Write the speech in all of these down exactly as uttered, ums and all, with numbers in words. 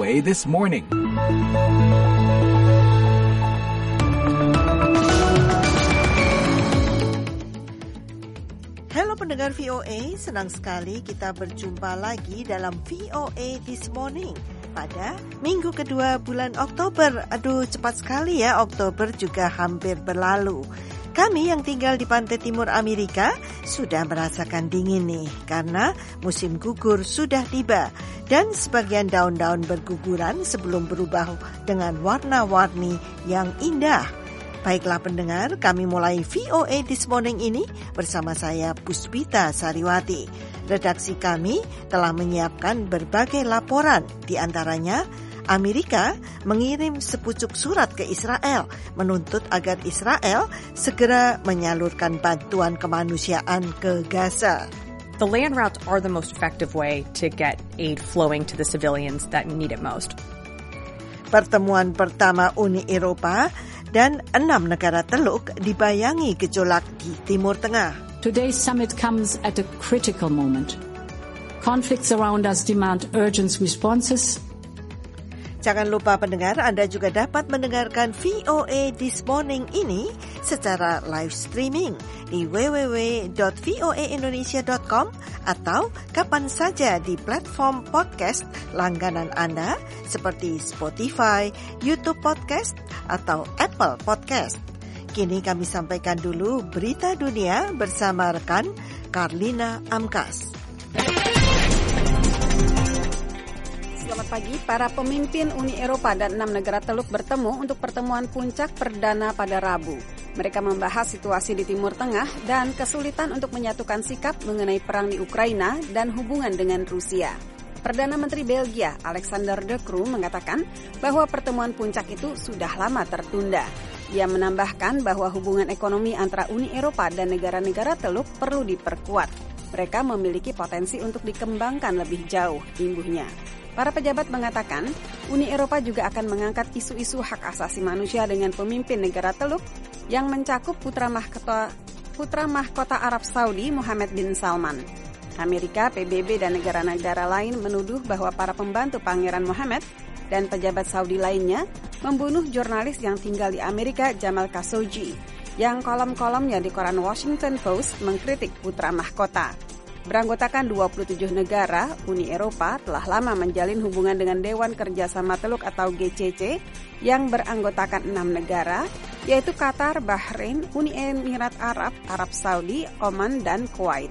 A This Morning. Halo pendengar V O A, senang sekali kita berjumpa lagi dalam V O A This Morning pada minggu kedua bulan Oktober. Aduh, cepat sekali ya, Oktober juga hampir berlalu. Kami yang tinggal di pantai timur Amerika sudah merasakan dingin nih, karena musim gugur sudah tiba dan sebagian daun-daun berguguran sebelum berubah dengan warna-warni yang indah. Baiklah pendengar, kami mulai V O A This Morning ini bersama saya Puspita Sariwati. Redaksi kami telah menyiapkan berbagai laporan, di antaranya Amerika mengirim sepucuk surat ke Israel menuntut agar Israel segera menyalurkan bantuan kemanusiaan ke Gaza. The land routes are the most effective way to get aid flowing to the civilians that need it most. Pertemuan pertama Uni Eropa dan enam negara Teluk dibayangi gejolak di Timur Tengah. Today's summit comes at a critical moment. Conflicts around us demand urgent responses. Jangan lupa pendengar, Anda juga dapat mendengarkan V O A This Morning ini secara live streaming di w w w dot v o a indonesia dot com atau kapan saja di platform podcast langganan Anda seperti Spotify, YouTube Podcast, atau Apple Podcast. Kini kami sampaikan dulu berita dunia bersama rekan Karlina Amkas. Selamat pagi, para pemimpin Uni Eropa dan enam negara Teluk bertemu untuk pertemuan puncak perdana pada Rabu. Mereka membahas situasi di Timur Tengah dan kesulitan untuk menyatukan sikap mengenai perang di Ukraina dan hubungan dengan Rusia. Perdana Menteri Belgia, Alexander De Croo, mengatakan bahwa pertemuan puncak itu sudah lama tertunda. Ia menambahkan bahwa hubungan ekonomi antara Uni Eropa dan negara-negara Teluk perlu diperkuat. Mereka memiliki potensi untuk dikembangkan lebih jauh, imbuhnya. Para pejabat mengatakan, Uni Eropa juga akan mengangkat isu-isu hak asasi manusia dengan pemimpin negara Teluk yang mencakup putra mahkota, putra mahkota Arab Saudi Mohammed bin Salman. Amerika, P B B, dan negara-negara lain menuduh bahwa para pembantu Pangeran Mohammed dan pejabat Saudi lainnya membunuh jurnalis yang tinggal di Amerika, Jamal Khashoggi, yang kolom-kolomnya di koran Washington Post mengkritik putra mahkota. Beranggotakan dua puluh tujuh negara, Uni Eropa telah lama menjalin hubungan dengan Dewan Kerjasama Teluk atau G C C yang beranggotakan enam negara, yaitu Qatar, Bahrain, Uni Emirat Arab, Arab Saudi, Oman, dan Kuwait.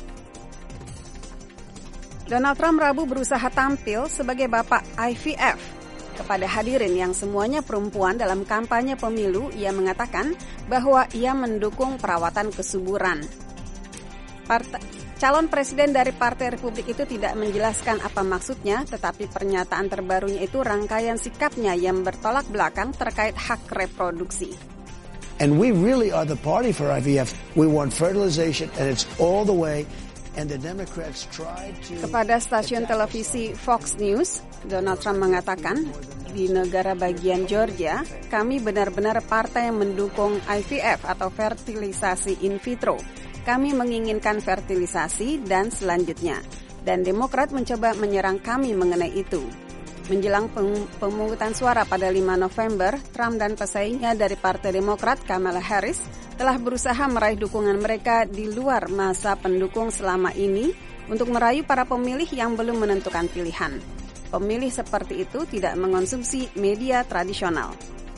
Donald Trump Rabu berusaha tampil sebagai bapak I V F. Kepada hadirin yang semuanya perempuan dalam kampanye pemilu, ia mengatakan bahwa ia mendukung perawatan kesuburan. Partai Calon presiden dari Partai Republik itu tidak menjelaskan apa maksudnya, tetapi pernyataan terbarunya itu rangkaian sikapnya yang bertolak belakang terkait hak reproduksi. And we really are the party for I V F. We want fertilization and it's all the way. And the Democrats tried to... Kepada stasiun televisi Fox News, Donald Trump mengatakan, di negara bagian Georgia, kami benar-benar partai yang mendukung I V F atau fertilisasi in vitro. Kami menginginkan fertilisasi dan selanjutnya. Dan Demokrat mencoba menyerang kami mengenai itu. Menjelang pemungutan suara pada lima November, Trump dan pesaingnya dari Partai Demokrat, Kamala Harris, telah berusaha meraih dukungan mereka di luar masa pendukung selama ini untuk merayu para pemilih yang belum menentukan pilihan. Pemilih seperti itu tidak mengonsumsi media tradisional.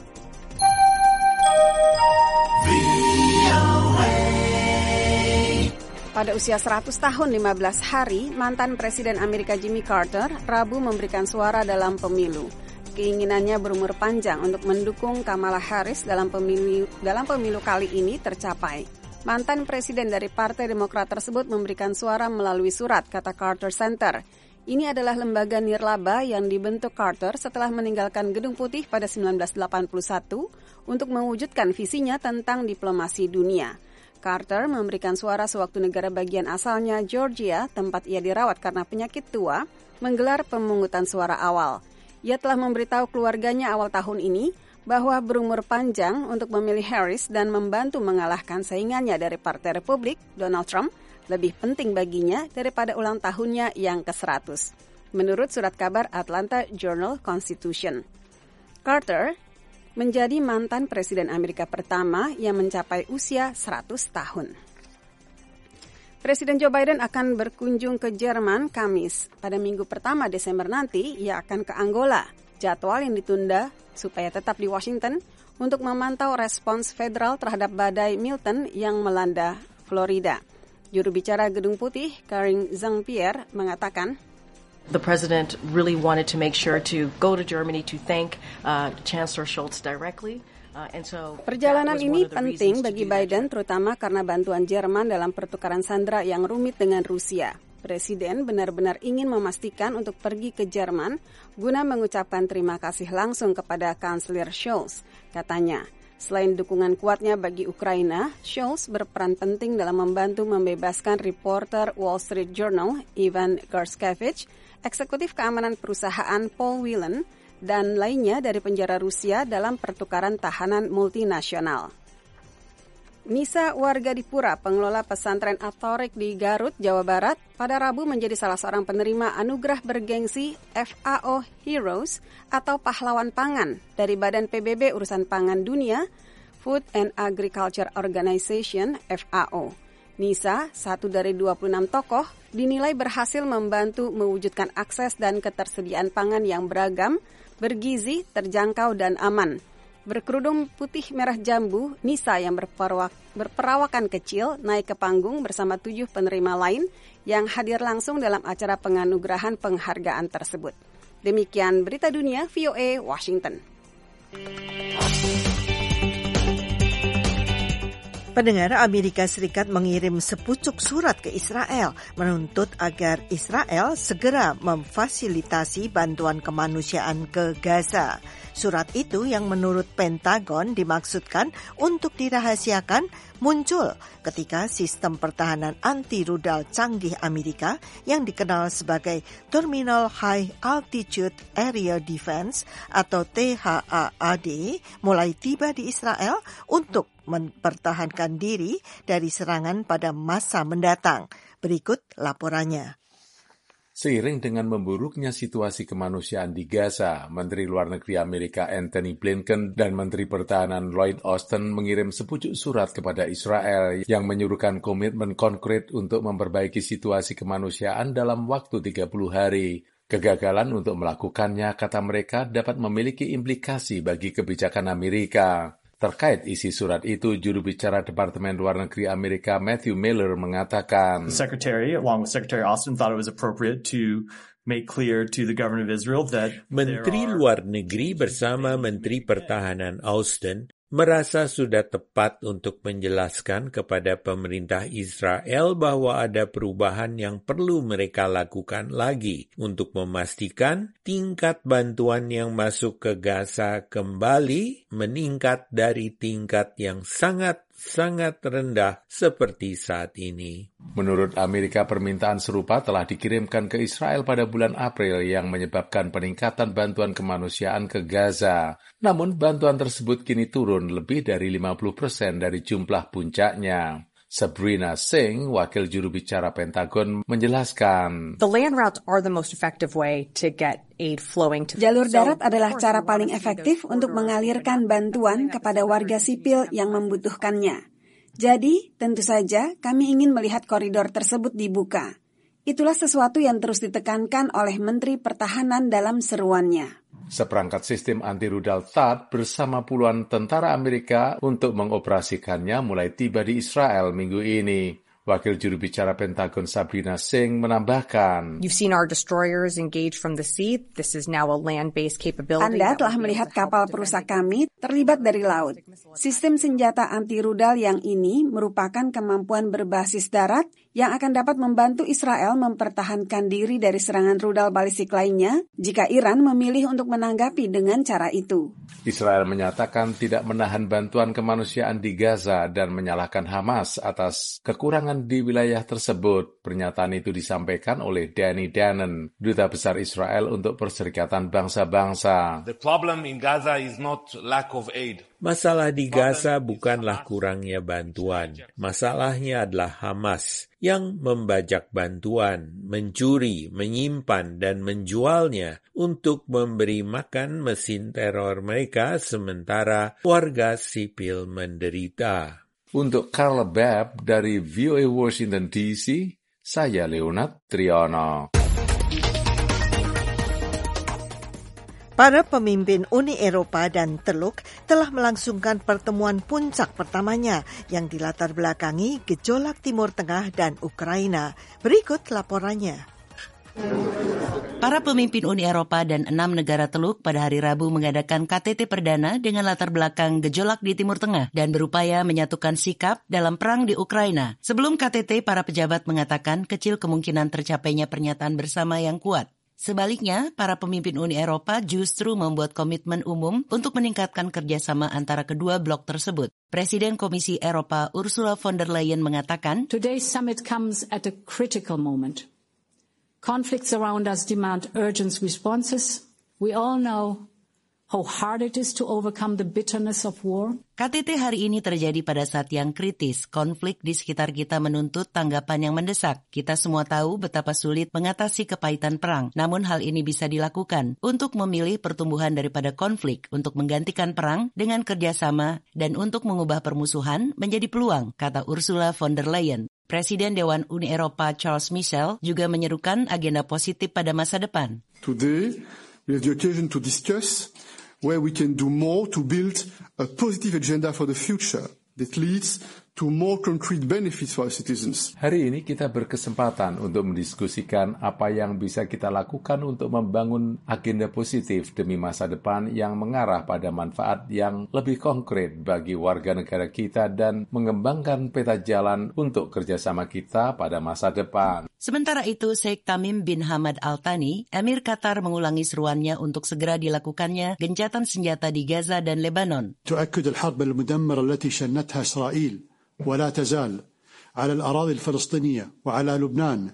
Pada usia seratus tahun lima belas hari, mantan Presiden Amerika Jimmy Carter Rabu memberikan suara dalam pemilu. Keinginannya berumur panjang untuk mendukung Kamala Harris dalam pemilu, dalam pemilu kali ini tercapai. Mantan Presiden dari Partai Demokrat tersebut memberikan suara melalui surat, kata Carter Center. Ini adalah lembaga nirlaba yang dibentuk Carter setelah meninggalkan Gedung Putih pada sembilan belas delapan puluh satu untuk mewujudkan visinya tentang diplomasi dunia. Carter memberikan suara sewaktu negara bagian asalnya, Georgia, tempat ia dirawat karena penyakit tua, menggelar pemungutan suara awal. Ia telah memberitahu keluarganya awal tahun ini bahwa berumur panjang untuk memilih Harris dan membantu mengalahkan saingannya dari Partai Republik, Donald Trump, lebih penting baginya daripada ulang tahunnya yang ke seratus. menurut surat kabar Atlanta Journal-Constitution. Carter menjadi mantan Presiden Amerika pertama yang mencapai usia seratus tahun. Presiden Joe Biden akan berkunjung ke Jerman Kamis. Pada minggu pertama Desember nanti, ia akan ke Angola. Jadwal yang ditunda supaya tetap di Washington untuk memantau respons federal terhadap badai Milton yang melanda Florida. Juru bicara Gedung Putih, Karine Jean-Pierre, mengatakan, The president really wanted to make sure to go to Germany to thank uh, Chancellor Scholz directly. Uh, and so Perjalanan ini penting bagi Biden, terutama karena bantuan Jerman dalam pertukaran sandera yang rumit dengan Rusia. Presiden benar-benar ingin memastikan untuk pergi ke Jerman guna mengucapkan terima kasih langsung kepada Kanselir Scholz, katanya. Selain dukungan kuatnya bagi Ukraina, Scholz berperan penting dalam membantu membebaskan reporter Wall Street Journal Ivan Gershkovich, eksekutif keamanan perusahaan Paul Whelan, dan lainnya dari penjara Rusia dalam pertukaran tahanan multinasional. Nisa warga Dipura, pengelola pesantren At-Thoriq di Garut, Jawa Barat, pada Rabu menjadi salah seorang penerima anugerah bergengsi F A O Heroes atau pahlawan pangan dari Badan P B B Urusan Pangan Dunia, Food and Agriculture Organization F A O. Nisa, satu dari dua puluh enam tokoh, dinilai berhasil membantu mewujudkan akses dan ketersediaan pangan yang beragam, bergizi, terjangkau, dan aman. Berkerudung putih merah jambu, Nisa yang berperawak, berperawakan kecil naik ke panggung bersama tujuh penerima lain yang hadir langsung dalam acara penganugerahan penghargaan tersebut. Demikian Berita Dunia V O A Washington. Pendengar, Amerika Serikat mengirim sepucuk surat ke Israel menuntut agar Israel segera memfasilitasi bantuan kemanusiaan ke Gaza. Surat itu yang menurut Pentagon dimaksudkan untuk dirahasiakan muncul ketika sistem pertahanan anti-rudal canggih Amerika yang dikenal sebagai Terminal High Altitude Area Defense atau T H A A D mulai tiba di Israel untuk mempertahankan diri dari serangan pada masa mendatang. Berikut laporannya. Seiring dengan memburuknya situasi kemanusiaan di Gaza, Menteri Luar Negeri Amerika Antony Blinken dan Menteri Pertahanan Lloyd Austin mengirim sepucuk surat kepada Israel yang menyuruhkan komitmen konkret untuk memperbaiki situasi kemanusiaan dalam waktu tiga puluh hari. Kegagalan untuk melakukannya, kata mereka, dapat memiliki implikasi bagi kebijakan Amerika. Terkait isi surat itu, juru bicara Departemen Luar Negeri Amerika Matthew Miller mengatakan, The Secretary, along with Secretary Austin, thought it was appropriate to make clear to the government of Israel that Menteri Luar Negeri bersama Menteri Pertahanan Austin merasa sudah tepat untuk menjelaskan kepada pemerintah Israel bahwa ada perubahan yang perlu mereka lakukan lagi untuk memastikan tingkat bantuan yang masuk ke Gaza kembali meningkat dari tingkat yang sangat-sangat rendah seperti saat ini. Menurut Amerika, permintaan serupa telah dikirimkan ke Israel pada bulan April yang menyebabkan peningkatan bantuan kemanusiaan ke Gaza. Namun, bantuan tersebut kini turun lebih dari lima puluh persen dari jumlah puncaknya. Sabrina Singh, wakil juru bicara Pentagon, menjelaskan, The land routes are the most effective way to get aid flowing to. Jalur darat adalah cara paling efektif untuk mengalirkan bantuan kepada warga sipil yang membutuhkannya. Jadi, tentu saja kami ingin melihat koridor tersebut dibuka. Itulah sesuatu yang terus ditekankan oleh Menteri Pertahanan dalam seruannya. Seperangkat sistem anti-rudal T A D bersama puluhan tentara Amerika untuk mengoperasikannya mulai tiba di Israel minggu ini. Wakil juru bicara Pentagon Sabrina Singh menambahkan, You've seen our destroyers engage from the sea. This is now a land-based capability. Anda telah melihat kapal perusak kami terlibat dari laut. Sistem senjata anti-rudal yang ini merupakan kemampuan berbasis darat yang akan dapat membantu Israel mempertahankan diri dari serangan rudal balistik lainnya jika Iran memilih untuk menanggapi dengan cara itu. Israel menyatakan tidak menahan bantuan kemanusiaan di Gaza dan menyalahkan Hamas atas kekurangan di wilayah tersebut. Pernyataan itu disampaikan oleh Danny Danon, Duta Besar Israel untuk Perserikatan Bangsa-Bangsa. The problem in Gaza is not lack of aid. Masalah di Gaza bukanlah kurangnya bantuan. Masalahnya adalah Hamas yang membajak bantuan, mencuri, menyimpan, dan menjualnya untuk memberi makan mesin teror mereka sementara warga sipil menderita. Untuk Carla Babb dari V O A Washington D C, saya Leonard Triono. Para pemimpin Uni Eropa dan Teluk telah melangsungkan pertemuan puncak pertamanya yang dilatar belakangi gejolak Timur Tengah dan Ukraina. Berikut laporannya. Para pemimpin Uni Eropa dan enam negara Teluk pada hari Rabu mengadakan K T T perdana dengan latar belakang gejolak di Timur Tengah dan berupaya menyatukan sikap dalam perang di Ukraina. Sebelum K T T, para pejabat mengatakan kecil kemungkinan tercapainya pernyataan bersama yang kuat. Sebaliknya, para pemimpin Uni Eropa justru membuat komitmen umum untuk meningkatkan kerjasama antara kedua blok tersebut. Presiden Komisi Eropa Ursula von der Leyen mengatakan, Today's summit comes at a critical moment. Conflicts around us demand urgent responses. We all know how hard it is to overcome the bitterness of war. K T T hari ini terjadi pada saat yang kritis. Konflik di sekitar kita menuntut tanggapan yang mendesak. Kita semua tahu betapa sulit mengatasi kepahitan perang. Namun hal ini bisa dilakukan untuk memilih pertumbuhan daripada konflik, untuk menggantikan perang dengan kerjasama, dan untuk mengubah permusuhan menjadi peluang, kata Ursula von der Leyen. Presiden Dewan Uni Eropa Charles Michel juga menyerukan agenda positif pada masa depan. Today, we have the occasion to discuss where we can do more to build a positive agenda for the future that leads to more concrete benefits for our citizens. Hari ini kita berkesempatan untuk mendiskusikan apa yang bisa kita lakukan untuk membangun agenda positif demi masa depan yang mengarah pada manfaat yang lebih konkret bagi warga negara kita dan mengembangkan peta jalan untuk kerjasama kita pada masa depan. Sementara itu, Sheikh Tamim bin Hamad Al Thani, Emir Qatar mengulangi seruannya untuk segera dilakukannya gencatan senjata di Gaza dan Lebanon. تؤكد الحرب المدمرة التي شنتها إسرائيل ولا تزال على الأراضي الفلسطينية وعلى لبنان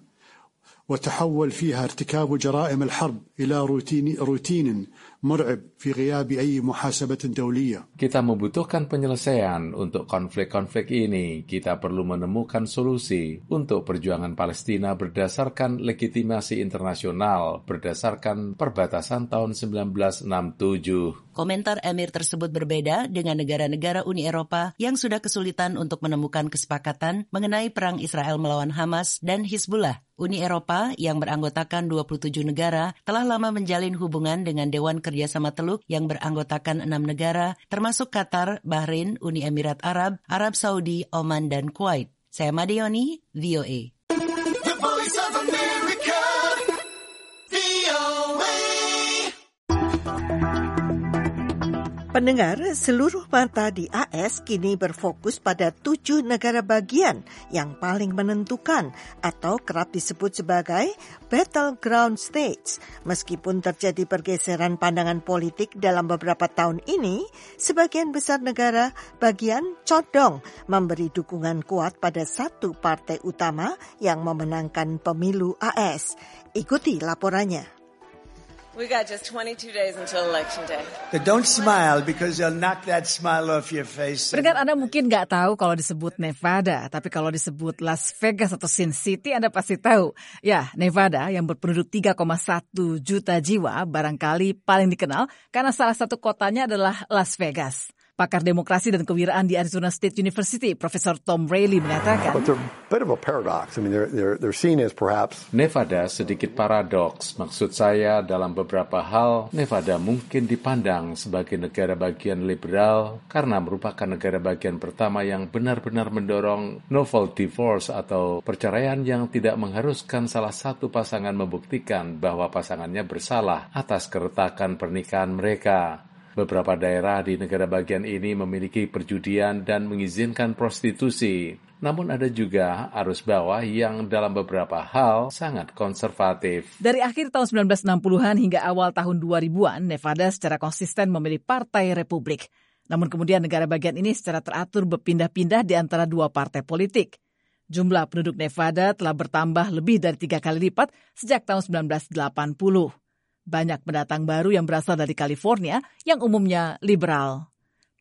وتحول فيها ارتكاب جرائم الحرب إلى روتين روتين مرعب في غياب أي محاسبة دولية. Kita membutuhkan penyelesaian untuk konflik-konflik ini. Kita perlu menemukan solusi untuk perjuangan Palestina berdasarkan legitimasi internasional, berdasarkan perbatasan tahun seribu sembilan ratus enam puluh tujuh. Komentar Emir tersebut berbeda dengan negara-negara Uni Eropa yang sudah kesulitan untuk menemukan kesepakatan mengenai perang Israel melawan Hamas dan Hizbullah. Uni Eropa yang beranggotakan dua puluh tujuh negara telah lama menjalin hubungan dengan Dewan Kerjasama Teluk yang beranggotakan enam negara, termasuk Qatar, Bahrain, Uni Emirat Arab, Arab Saudi, Oman, dan Kuwait. Saya Madioni, V O A. The Voice of America, V O A. Pendengar, seluruh mata di A S kini berfokus pada tujuh negara bagian yang paling menentukan atau kerap disebut sebagai battleground states. Meskipun terjadi pergeseran pandangan politik dalam beberapa tahun ini, sebagian besar negara bagian condong memberi dukungan kuat pada satu partai utama yang memenangkan pemilu A S. Ikuti laporannya. We got just twenty-two days until election day. But don't smile because they'll knock that smile off your face. Pendengar, Anda mungkin nggak tahu kalau disebut Nevada, tapi kalau disebut Las Vegas atau Sin City Anda pasti tahu. Ya, Nevada yang berpenduduk tiga koma satu juta jiwa barangkali paling dikenal karena salah satu kotanya adalah Las Vegas. Pakar demokrasi dan kewiraan di Arizona State University, Profesor Tom Rayleigh mengatakan, But they're a bit of a paradox. I mean, they're they're they're seen as perhaps Nevada sedikit paradoks. Maksud saya dalam beberapa hal, Nevada mungkin dipandang sebagai negara bagian liberal karena merupakan negara bagian pertama yang benar-benar mendorong no fault divorce atau perceraian yang tidak mengharuskan salah satu pasangan membuktikan bahwa pasangannya bersalah atas keretakan pernikahan mereka. Beberapa daerah di negara bagian ini memiliki perjudian dan mengizinkan prostitusi. Namun ada juga arus bawah yang dalam beberapa hal sangat konservatif. Dari akhir tahun sembilan belas enam puluhan hingga awal tahun dua ribuan, Nevada secara konsisten memilih Partai Republik. Namun kemudian negara bagian ini secara teratur berpindah-pindah di antara dua partai politik. Jumlah penduduk Nevada telah bertambah lebih dari tiga kali lipat sejak tahun sembilan belas delapan puluh. Banyak pendatang baru yang berasal dari California yang umumnya liberal.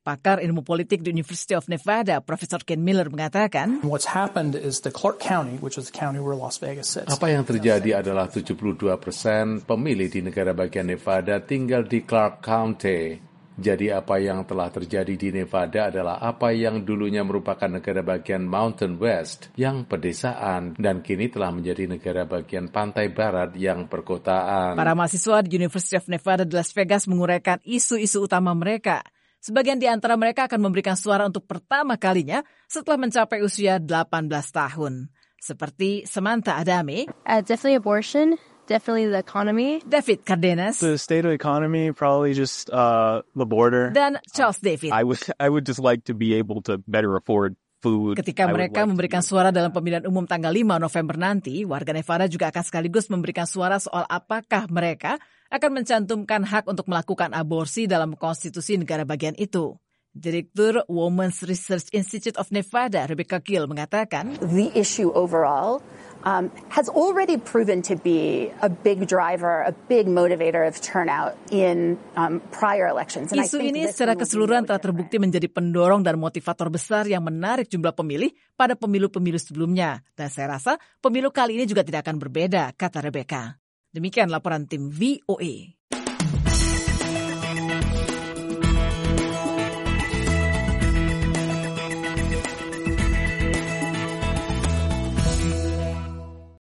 Pakar ilmu politik di University of Nevada, Profesor Ken Miller mengatakan, What's happened is the Clark County, which is the county where Las Vegas sits. Apa yang terjadi adalah tujuh puluh dua persen pemilih di negara bagian Nevada tinggal di Clark County. Jadi apa yang telah terjadi di Nevada adalah apa yang dulunya merupakan negara bagian Mountain West yang pedesaan dan kini telah menjadi negara bagian pantai barat yang perkotaan. Para mahasiswa di University of Nevada di Las Vegas menguraikan isu-isu utama mereka. Sebagian di antara mereka akan memberikan suara untuk pertama kalinya setelah mencapai usia delapan belas tahun. Seperti Samantha Adame. Uh, definitely abortion. Definitely the economy. David Cardenas. The state of the economy, probably just uh, the border. Dan Charles David. I would, I would just like to be able to better afford food. Ketika mereka like memberikan suara dalam pemilihan umum tanggal lima November nanti, warga Nevada juga akan sekaligus memberikan suara soal apakah mereka akan mencantumkan hak untuk melakukan aborsi dalam konstitusi negara bagian itu. Direktur Women's Research Institute of Nevada, Rebecca Gill, mengatakan, The issue overall Um, has already proven to be a big driver, a big motivator of turnout in um, prior elections. And Isu I think ini secara keseluruhan telah terbukti menjadi pendorong dan motivator besar yang menarik jumlah pemilih pada pemilu-pemilu sebelumnya. Dan saya rasa pemilu kali ini juga tidak akan berbeda, kata Rebecca. Demikian laporan tim V O A.